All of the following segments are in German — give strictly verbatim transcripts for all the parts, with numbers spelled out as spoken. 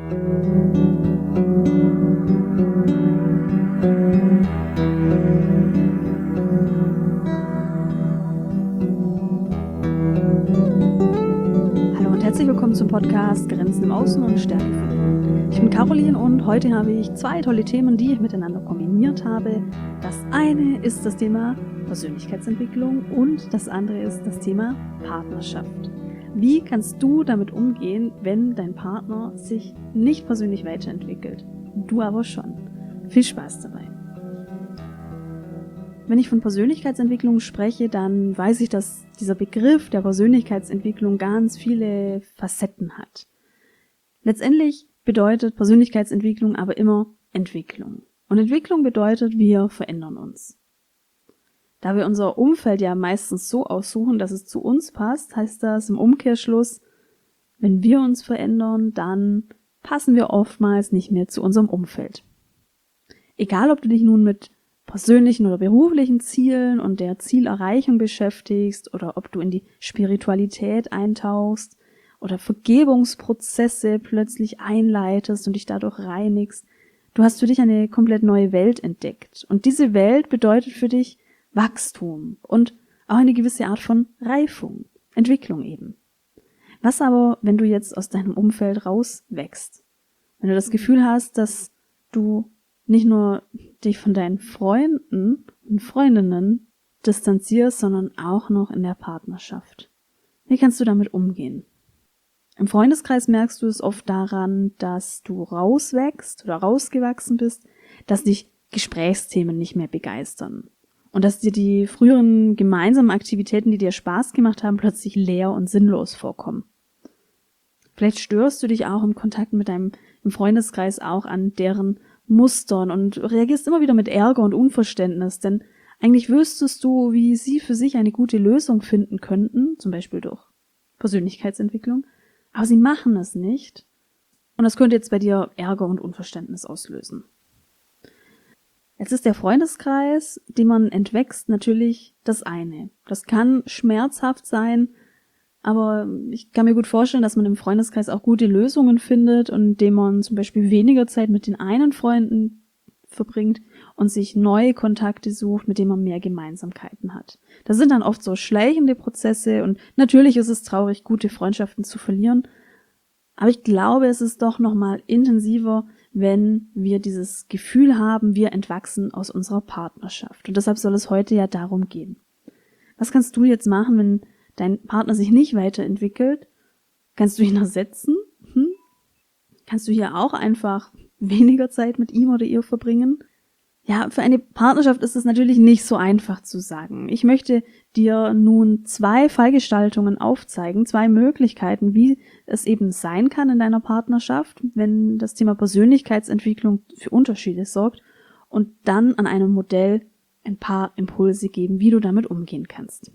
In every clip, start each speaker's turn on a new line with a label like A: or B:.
A: Hallo und herzlich willkommen zum Podcast Grenzen im Außen und Stärke finden. Ich bin Caroline und heute habe ich zwei tolle Themen, die ich miteinander kombiniert habe. Das eine ist das Thema Persönlichkeitsentwicklung und das andere ist das Thema Partnerschaft. Wie kannst du damit umgehen, wenn dein Partner sich nicht persönlich weiterentwickelt? Du aber schon. Viel Spaß dabei. Wenn ich von Persönlichkeitsentwicklung spreche, dann weiß ich, dass dieser Begriff der Persönlichkeitsentwicklung ganz viele Facetten hat. Letztendlich bedeutet Persönlichkeitsentwicklung aber immer Entwicklung. Und Entwicklung bedeutet, wir verändern uns. Da wir unser Umfeld ja meistens so aussuchen, dass es zu uns passt, heißt das im Umkehrschluss, wenn wir uns verändern, dann passen wir oftmals nicht mehr zu unserem Umfeld. Egal, ob du dich nun mit persönlichen oder beruflichen Zielen und der Zielerreichung beschäftigst oder ob du in die Spiritualität eintauchst oder Vergebungsprozesse plötzlich einleitest und dich dadurch reinigst, du hast für dich eine komplett neue Welt entdeckt. Und diese Welt bedeutet für dich Wachstum und auch eine gewisse Art von Reifung, Entwicklung eben. Was aber, wenn du jetzt aus deinem Umfeld rauswächst? Wenn du das Gefühl hast, dass du nicht nur dich von deinen Freunden und Freundinnen distanzierst, sondern auch noch in der Partnerschaft. Wie kannst du damit umgehen? Im Freundeskreis merkst du es oft daran, dass du rauswächst oder rausgewachsen bist, dass dich Gesprächsthemen nicht mehr begeistern. Und dass dir die früheren gemeinsamen Aktivitäten, die dir Spaß gemacht haben, plötzlich leer und sinnlos vorkommen. Vielleicht störst du dich auch im Kontakt mit deinem im Freundeskreis auch an deren Mustern und reagierst immer wieder mit Ärger und Unverständnis, denn eigentlich wüsstest du, wie sie für sich eine gute Lösung finden könnten, zum Beispiel durch Persönlichkeitsentwicklung, aber sie machen es nicht und das könnte jetzt bei dir Ärger und Unverständnis auslösen. Jetzt ist der Freundeskreis, den man entwächst, natürlich das eine. Das kann schmerzhaft sein, aber ich kann mir gut vorstellen, dass man im Freundeskreis auch gute Lösungen findet, indem man zum Beispiel weniger Zeit mit den einen Freunden verbringt und sich neue Kontakte sucht, mit denen man mehr Gemeinsamkeiten hat. Das sind dann oft so schleichende Prozesse und natürlich ist es traurig, gute Freundschaften zu verlieren, aber ich glaube, es ist doch nochmal intensiver, wenn wir dieses Gefühl haben, wir entwachsen aus unserer Partnerschaft. Und deshalb soll es heute ja darum gehen. Was kannst du jetzt machen, wenn dein Partner sich nicht weiterentwickelt? Kannst du ihn ersetzen? Hm? Kannst du hier auch einfach weniger Zeit mit ihm oder ihr verbringen? Ja, für eine Partnerschaft ist es natürlich nicht so einfach zu sagen. Ich möchte dir nun zwei Fallgestaltungen aufzeigen, zwei Möglichkeiten, wie es eben sein kann in deiner Partnerschaft, wenn das Thema Persönlichkeitsentwicklung für Unterschiede sorgt und dann an einem Modell ein paar Impulse geben, wie du damit umgehen kannst.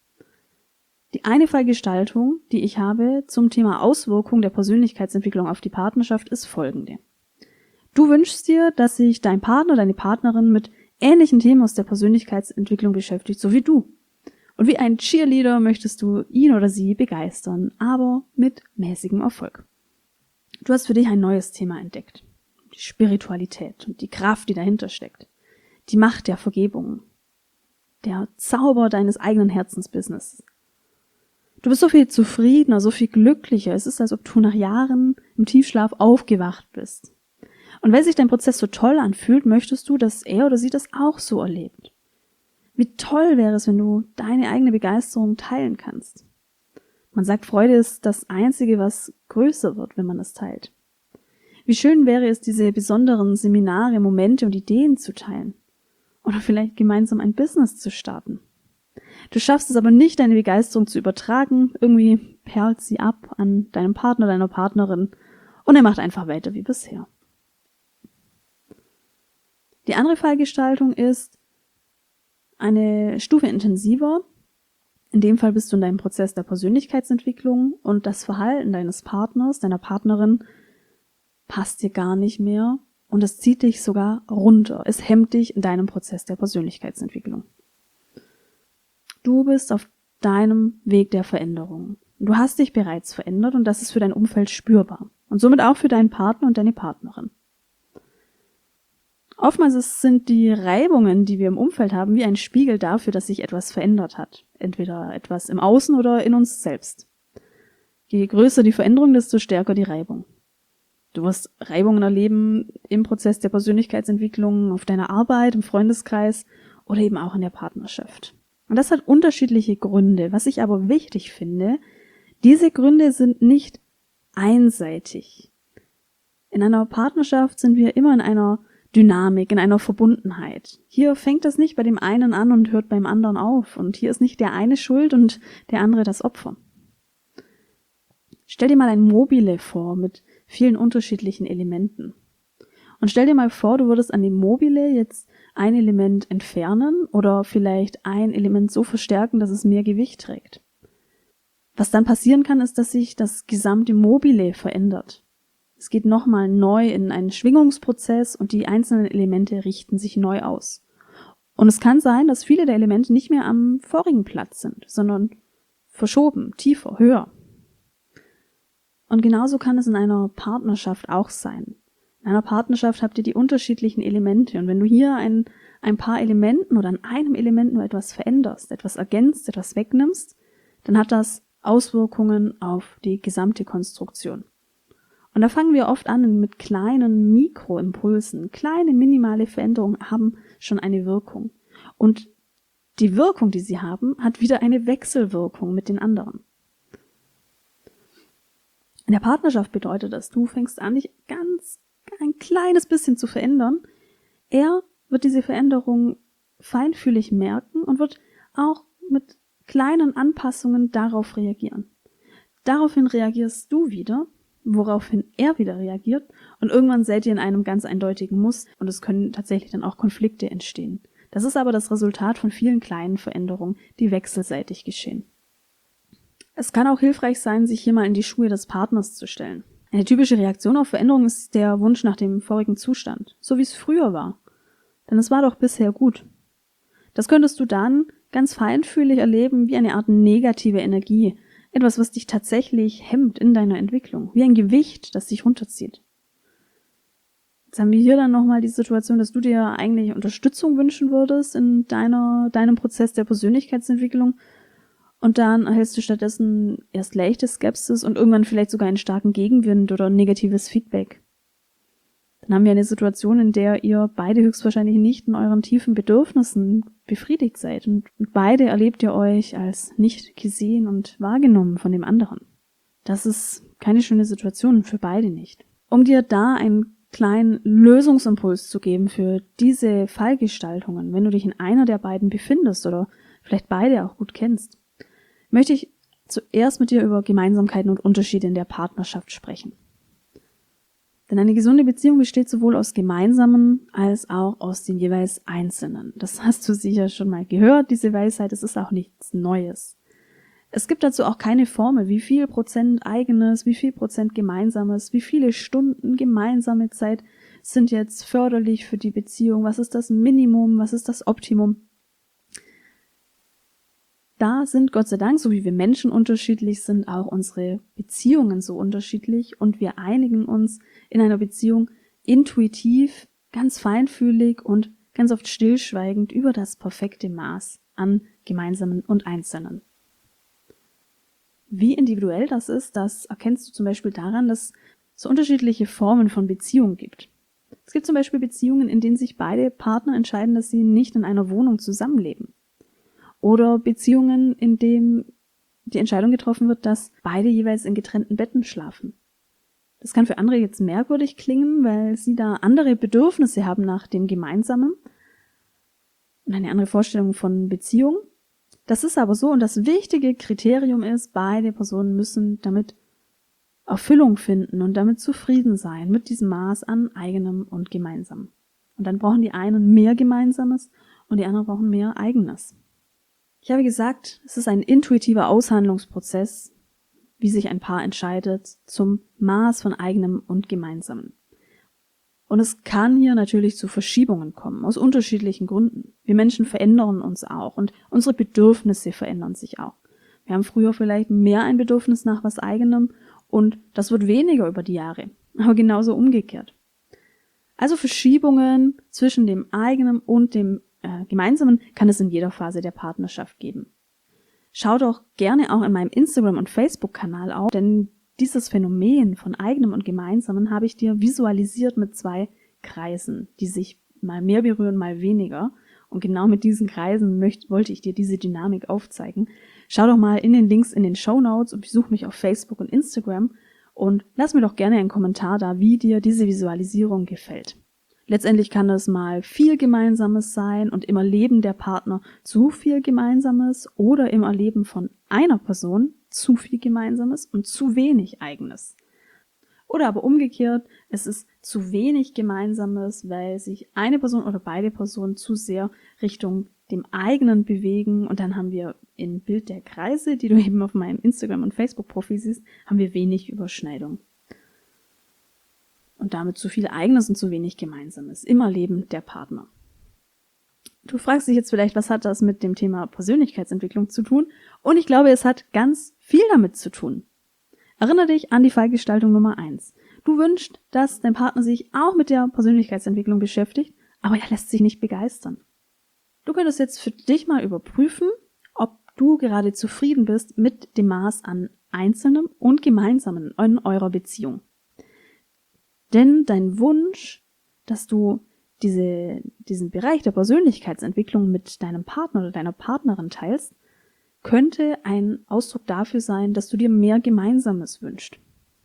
A: Die eine Fallgestaltung, die ich habe zum Thema Auswirkung der Persönlichkeitsentwicklung auf die Partnerschaft, ist folgende. Du wünschst dir, dass sich dein Partner, deine Partnerin mit ähnlichen Themen aus der Persönlichkeitsentwicklung beschäftigt, so wie du. Und wie ein Cheerleader möchtest du ihn oder sie begeistern, aber mit mäßigem Erfolg. Du hast für dich ein neues Thema entdeckt. Die Spiritualität und die Kraft, die dahinter steckt. Die Macht der Vergebung. Der Zauber deines eigenen Herzensbusiness. Du bist so viel zufriedener, so viel glücklicher. Es ist, als ob du nach Jahren im Tiefschlaf aufgewacht bist. Und weil sich dein Prozess so toll anfühlt, möchtest du, dass er oder sie das auch so erlebt. Wie toll wäre es, wenn du deine eigene Begeisterung teilen kannst. Man sagt, Freude ist das Einzige, was größer wird, wenn man es teilt. Wie schön wäre es, diese besonderen Seminare, Momente und Ideen zu teilen. Oder vielleicht gemeinsam ein Business zu starten. Du schaffst es aber nicht, deine Begeisterung zu übertragen. Irgendwie perlt sie ab an deinem Partner, deiner Partnerin und er macht einfach weiter wie bisher. Die andere Fallgestaltung ist eine Stufe intensiver. In dem Fall bist du in deinem Prozess der Persönlichkeitsentwicklung und das Verhalten deines Partners, deiner Partnerin passt dir gar nicht mehr und es zieht dich sogar runter. Es hemmt dich in deinem Prozess der Persönlichkeitsentwicklung. Du bist auf deinem Weg der Veränderung. Du hast dich bereits verändert und das ist für dein Umfeld spürbar. Und somit auch für deinen Partner und deine Partnerin. Oftmals sind die Reibungen, die wir im Umfeld haben, wie ein Spiegel dafür, dass sich etwas verändert hat. Entweder etwas im Außen oder in uns selbst. Je größer die Veränderung, desto stärker die Reibung. Du wirst Reibungen erleben im Prozess der Persönlichkeitsentwicklung, auf deiner Arbeit, im Freundeskreis oder eben auch in der Partnerschaft. Und das hat unterschiedliche Gründe. Was ich aber wichtig finde, diese Gründe sind nicht einseitig. In einer Partnerschaft sind wir immer in einer Dynamik, in einer Verbundenheit. Hier fängt das nicht bei dem einen an und hört beim anderen auf. Und hier ist nicht der eine schuld und der andere das Opfer. Stell dir mal ein Mobile vor mit vielen unterschiedlichen Elementen. Und stell dir mal vor, du würdest an dem Mobile jetzt ein Element entfernen oder vielleicht ein Element so verstärken, dass es mehr Gewicht trägt. Was dann passieren kann, ist, dass sich das gesamte Mobile verändert. Es geht nochmal neu in einen Schwingungsprozess und die einzelnen Elemente richten sich neu aus. Und es kann sein, dass viele der Elemente nicht mehr am vorigen Platz sind, sondern verschoben, tiefer, höher. Und genauso kann es in einer Partnerschaft auch sein. In einer Partnerschaft habt ihr die unterschiedlichen Elemente. Und wenn du hier ein, ein paar Elementen oder an einem Element nur etwas veränderst, etwas ergänzt, etwas wegnimmst, dann hat das Auswirkungen auf die gesamte Konstruktion. Und da fangen wir oft an mit kleinen Mikroimpulsen. Kleine, minimale Veränderungen haben schon eine Wirkung. Und die Wirkung, die sie haben, hat wieder eine Wechselwirkung mit den anderen. In der Partnerschaft bedeutet das, du fängst an, dich ganz ein kleines bisschen zu verändern. Er wird diese Veränderung feinfühlig merken und wird auch mit kleinen Anpassungen darauf reagieren. Daraufhin reagierst du wieder, woraufhin er wieder reagiert und irgendwann seid ihr in einem ganz eindeutigen Muster und es können tatsächlich dann auch Konflikte entstehen. Das ist aber das Resultat von vielen kleinen Veränderungen, die wechselseitig geschehen. Es kann auch hilfreich sein, sich hier mal in die Schuhe des Partners zu stellen. Eine typische Reaktion auf Veränderung ist der Wunsch nach dem vorigen Zustand, so wie es früher war. Denn es war doch bisher gut. Das könntest du dann ganz feinfühlig erleben wie eine Art negative Energie, etwas, was dich tatsächlich hemmt in deiner Entwicklung, wie ein Gewicht, das dich runterzieht. Jetzt haben wir hier dann nochmal die Situation, dass du dir eigentlich Unterstützung wünschen würdest in deiner, deinem Prozess der Persönlichkeitsentwicklung und dann erhältst du stattdessen erst leichte Skepsis und irgendwann vielleicht sogar einen starken Gegenwind oder negatives Feedback. Dann haben wir eine Situation, in der ihr beide höchstwahrscheinlich nicht in euren tiefen Bedürfnissen befriedigt seid und beide erlebt ihr euch als nicht gesehen und wahrgenommen von dem anderen. Das ist keine schöne Situation, für beide nicht. Um dir da einen kleinen Lösungsimpuls zu geben für diese Fallgestaltungen, wenn du dich in einer der beiden befindest oder vielleicht beide auch gut kennst, möchte ich zuerst mit dir über Gemeinsamkeiten und Unterschiede in der Partnerschaft sprechen. Denn eine gesunde Beziehung besteht sowohl aus Gemeinsamen als auch aus den jeweils Einzelnen. Das hast du sicher schon mal gehört, diese Weisheit, es ist auch nichts Neues. Es gibt dazu auch keine Formel, wie viel Prozent Eigenes, wie viel Prozent Gemeinsames, wie viele Stunden gemeinsame Zeit sind jetzt förderlich für die Beziehung, was ist das Minimum, was ist das Optimum. Da sind Gott sei Dank, so wie wir Menschen unterschiedlich sind, auch unsere Beziehungen so unterschiedlich und wir einigen uns in einer Beziehung intuitiv, ganz feinfühlig und ganz oft stillschweigend über das perfekte Maß an Gemeinsamen und Einzelnen. Wie individuell das ist, das erkennst du zum Beispiel daran, dass es unterschiedliche Formen von Beziehungen gibt. Es gibt zum Beispiel Beziehungen, in denen sich beide Partner entscheiden, dass sie nicht in einer Wohnung zusammenleben. Oder Beziehungen, in denen die Entscheidung getroffen wird, dass beide jeweils in getrennten Betten schlafen. Das kann für andere jetzt merkwürdig klingen, weil sie da andere Bedürfnisse haben nach dem Gemeinsamen und eine andere Vorstellung von Beziehung. Das ist aber so und das wichtige Kriterium ist, beide Personen müssen damit Erfüllung finden und damit zufrieden sein mit diesem Maß an eigenem und gemeinsamem. Und dann brauchen die einen mehr Gemeinsames und die anderen brauchen mehr Eigenes. Ich habe gesagt, es ist ein intuitiver Aushandlungsprozess, wie sich ein Paar entscheidet zum Maß von eigenem und gemeinsamen. Und es kann hier natürlich zu Verschiebungen kommen, aus unterschiedlichen Gründen. Wir Menschen verändern uns auch und unsere Bedürfnisse verändern sich auch. Wir haben früher vielleicht mehr ein Bedürfnis nach was Eigenem und das wird weniger über die Jahre, aber genauso umgekehrt. Also Verschiebungen zwischen dem eigenen und dem äh, gemeinsamen kann es in jeder Phase der Partnerschaft geben. Schau doch gerne auch in meinem Instagram- und Facebook-Kanal auf, denn dieses Phänomen von eigenem und gemeinsamen habe ich dir visualisiert mit zwei Kreisen, die sich mal mehr berühren, mal weniger. Und genau mit diesen Kreisen möchte, wollte ich dir diese Dynamik aufzeigen. Schau doch mal in den Links in den Shownotes und besuch mich auf Facebook und Instagram und lass mir doch gerne einen Kommentar da, wie dir diese Visualisierung gefällt. Letztendlich kann es mal viel Gemeinsames sein und im Erleben der Partner zu viel Gemeinsames oder im Erleben von einer Person zu viel Gemeinsames und zu wenig Eigenes. Oder aber umgekehrt, es ist zu wenig Gemeinsames, weil sich eine Person oder beide Personen zu sehr Richtung dem eigenen bewegen und dann haben wir im Bild der Kreise, die du eben auf meinem Instagram- und Facebook-Profil siehst, haben wir wenig Überschneidung. Und damit zu viel Eigenes und zu wenig Gemeinsames im Erleben der Partner. Du fragst dich jetzt vielleicht, was hat das mit dem Thema Persönlichkeitsentwicklung zu tun? Und ich glaube, es hat ganz viel damit zu tun. Erinnere dich an die Fallgestaltung Nummer eins. Du wünschst, dass dein Partner sich auch mit der Persönlichkeitsentwicklung beschäftigt, aber er lässt sich nicht begeistern. Du könntest jetzt für dich mal überprüfen, ob du gerade zufrieden bist mit dem Maß an Einzelnem und Gemeinsamen in eurer Beziehung. Denn dein Wunsch, dass du diese, diesen Bereich der Persönlichkeitsentwicklung mit deinem Partner oder deiner Partnerin teilst, könnte ein Ausdruck dafür sein, dass du dir mehr Gemeinsames wünschst.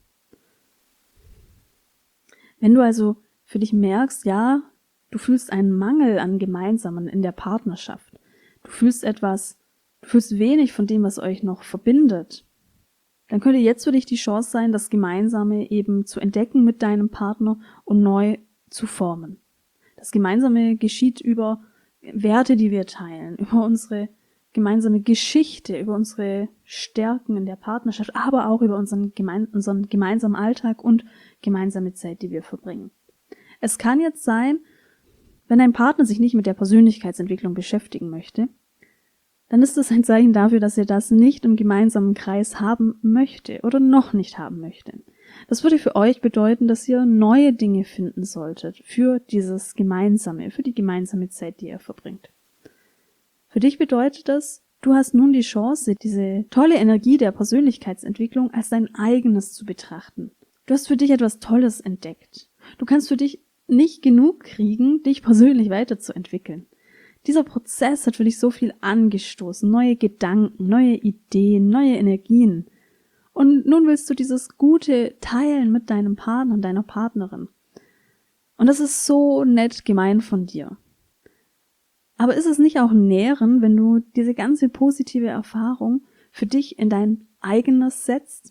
A: Wenn du also für dich merkst, ja, du fühlst einen Mangel an Gemeinsamen in der Partnerschaft, du fühlst etwas, du fühlst wenig von dem, was euch noch verbindet, dann könnte jetzt für dich die Chance sein, das Gemeinsame eben zu entdecken mit deinem Partner und neu zu formen. Das Gemeinsame geschieht über Werte, die wir teilen, über unsere gemeinsame Geschichte, über unsere Stärken in der Partnerschaft, aber auch über unseren, gemein, unseren gemeinsamen Alltag und gemeinsame Zeit, die wir verbringen. Es kann jetzt sein, wenn dein Partner sich nicht mit der Persönlichkeitsentwicklung beschäftigen möchte, dann ist das ein Zeichen dafür, dass er das nicht im gemeinsamen Kreis haben möchte oder noch nicht haben möchte. Das würde für euch bedeuten, dass ihr neue Dinge finden solltet für dieses Gemeinsame, für die gemeinsame Zeit, die ihr verbringt. Für dich bedeutet das, du hast nun die Chance, diese tolle Energie der Persönlichkeitsentwicklung als dein eigenes zu betrachten. Du hast für dich etwas Tolles entdeckt. Du kannst für dich nicht genug kriegen, dich persönlich weiterzuentwickeln. Dieser Prozess hat für dich so viel angestoßen, neue Gedanken, neue Ideen, neue Energien. Und nun willst du dieses Gute teilen mit deinem Partner und deiner Partnerin. Und das ist so nett gemeint von dir. Aber ist es nicht auch nähren, wenn du diese ganze positive Erfahrung für dich in dein eigenes setzt?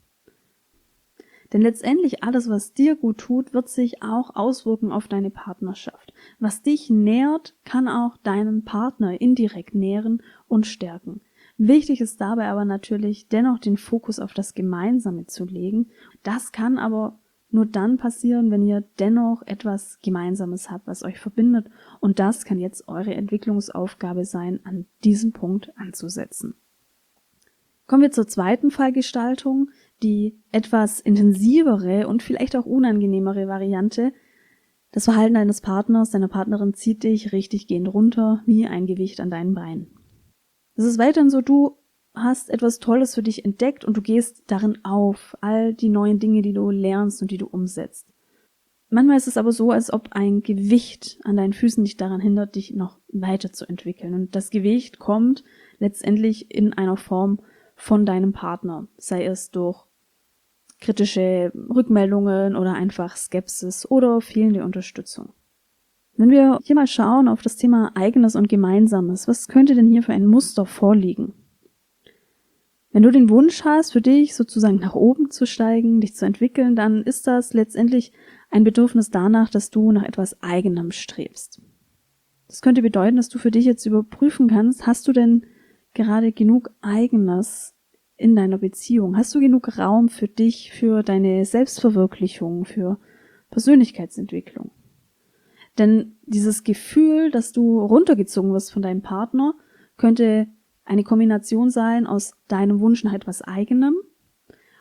A: Denn letztendlich alles, was dir gut tut, wird sich auch auswirken auf deine Partnerschaft. Was dich nährt, kann auch deinen Partner indirekt nähren und stärken. Wichtig ist dabei aber natürlich dennoch den Fokus auf das Gemeinsame zu legen. Das kann aber nur dann passieren, wenn ihr dennoch etwas Gemeinsames habt, was euch verbindet. Und das kann jetzt eure Entwicklungsaufgabe sein, an diesem Punkt anzusetzen. Kommen wir zur zweiten Fallgestaltung, die etwas intensivere und vielleicht auch unangenehmere Variante. Das Verhalten deines Partners, deiner Partnerin zieht dich richtig gehend runter, wie ein Gewicht an deinen Beinen. Es ist weiterhin so, du hast etwas Tolles für dich entdeckt und du gehst darin auf, all die neuen Dinge, die du lernst und die du umsetzt. Manchmal ist es aber so, als ob ein Gewicht an deinen Füßen dich daran hindert, dich noch weiterzuentwickeln. Und das Gewicht kommt letztendlich in einer Form von deinem Partner, sei es durch kritische Rückmeldungen oder einfach Skepsis oder fehlende Unterstützung. Wenn wir hier mal schauen auf das Thema Eigenes und Gemeinsames, was könnte denn hier für ein Muster vorliegen? Wenn du den Wunsch hast, für dich sozusagen nach oben zu steigen, dich zu entwickeln, dann ist das letztendlich ein Bedürfnis danach, dass du nach etwas Eigenem strebst. Das könnte bedeuten, dass du für dich jetzt überprüfen kannst, hast du denn gerade genug Eigenes in deiner Beziehung? Hast du genug Raum für dich, für deine Selbstverwirklichung, für Persönlichkeitsentwicklung? Denn dieses Gefühl, dass du runtergezogen wirst von deinem Partner, könnte eine Kombination sein aus deinem Wunsch nach etwas Eigenem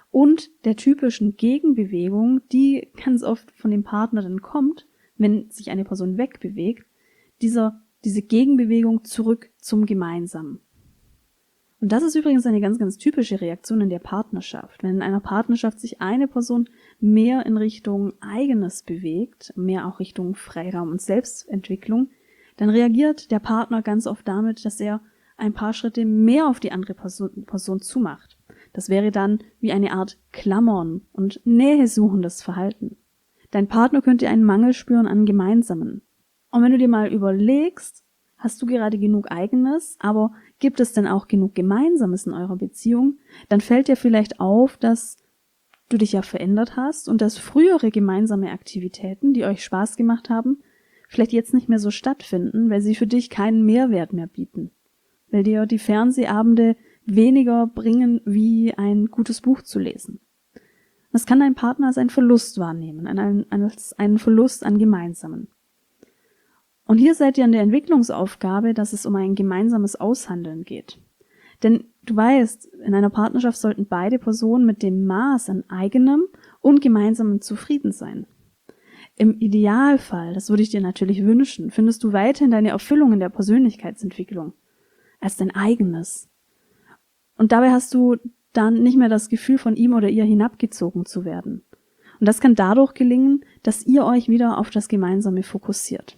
A: und der typischen Gegenbewegung, die ganz oft von dem Partner dann kommt, wenn sich eine Person wegbewegt, dieser, diese Gegenbewegung zurück zum Gemeinsamen. Und das ist übrigens eine ganz, ganz typische Reaktion in der Partnerschaft. Wenn in einer Partnerschaft sich eine Person mehr in Richtung Eigenes bewegt, mehr auch Richtung Freiraum und Selbstentwicklung, dann reagiert der Partner ganz oft damit, dass er ein paar Schritte mehr auf die andere Person, Person zumacht. Das wäre dann wie eine Art Klammern und nähesuchendes Verhalten. Dein Partner könnte einen Mangel spüren an Gemeinsamen. Und wenn du dir mal überlegst, hast du gerade genug Eigenes, aber gibt es denn auch genug Gemeinsames in eurer Beziehung, dann fällt dir vielleicht auf, dass du dich ja verändert hast und dass frühere gemeinsame Aktivitäten, die euch Spaß gemacht haben, vielleicht jetzt nicht mehr so stattfinden, weil sie für dich keinen Mehrwert mehr bieten. Weil dir die Fernsehabende weniger bringen, wie ein gutes Buch zu lesen. Das kann dein Partner als einen Verlust wahrnehmen, als einen Verlust an Gemeinsamen. Und hier seid ihr an der Entwicklungsaufgabe, dass es um ein gemeinsames Aushandeln geht. Denn du weißt, in einer Partnerschaft sollten beide Personen mit dem Maß an eigenem und gemeinsamem zufrieden sein. Im Idealfall, das würde ich dir natürlich wünschen, findest du weiterhin deine Erfüllung in der Persönlichkeitsentwicklung als dein eigenes. Und dabei hast du dann nicht mehr das Gefühl, von ihm oder ihr hinabgezogen zu werden. Und das kann dadurch gelingen, dass ihr euch wieder auf das Gemeinsame fokussiert.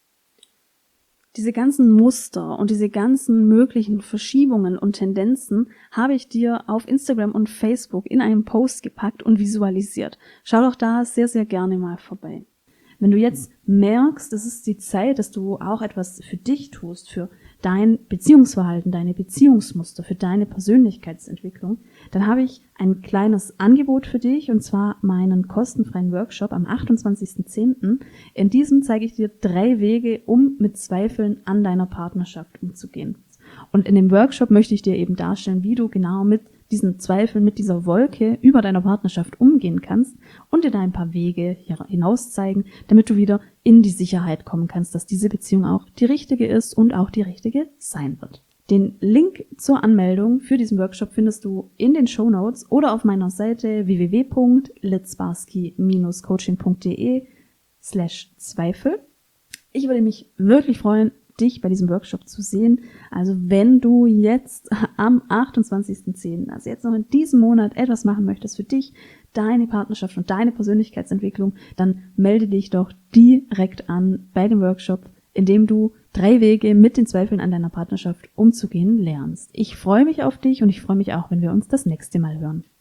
A: Diese ganzen Muster und diese ganzen möglichen Verschiebungen und Tendenzen habe ich dir auf Instagram und Facebook in einen Post gepackt und visualisiert. Schau doch da sehr, sehr gerne mal vorbei. Wenn du jetzt merkst, es ist die Zeit, dass du auch etwas für dich tust, für dein Beziehungsverhalten, deine Beziehungsmuster, für deine Persönlichkeitsentwicklung, dann habe ich ein kleines Angebot für dich, und zwar meinen kostenfreien Workshop am achtundzwanzigsten zehnten In diesem zeige ich dir drei Wege, um mit Zweifeln an deiner Partnerschaft umzugehen. Und in dem Workshop möchte ich dir eben darstellen, wie du genau mit diesen Zweifeln, mit dieser Wolke über deiner Partnerschaft umgehen kannst und dir da ein paar Wege hinaus zeigen, damit du wieder in die Sicherheit kommen kannst, dass diese Beziehung auch die richtige ist und auch die richtige sein wird. Den Link zur Anmeldung für diesen Workshop findest du in den Shownotes oder auf meiner Seite w w w punkt litzbarski Bindestrich coaching punkt de slash Zweifel. Ich würde mich wirklich freuen, dich bei diesem Workshop zu sehen. Also wenn du jetzt am achtundzwanzigsten zehnten, also jetzt noch in diesem Monat, etwas machen möchtest für dich, deine Partnerschaft und deine Persönlichkeitsentwicklung, dann melde dich doch direkt an bei dem Workshop, in dem du drei Wege mit den Zweifeln an deiner Partnerschaft umzugehen lernst. Ich freue mich auf dich und ich freue mich auch, wenn wir uns das nächste Mal hören.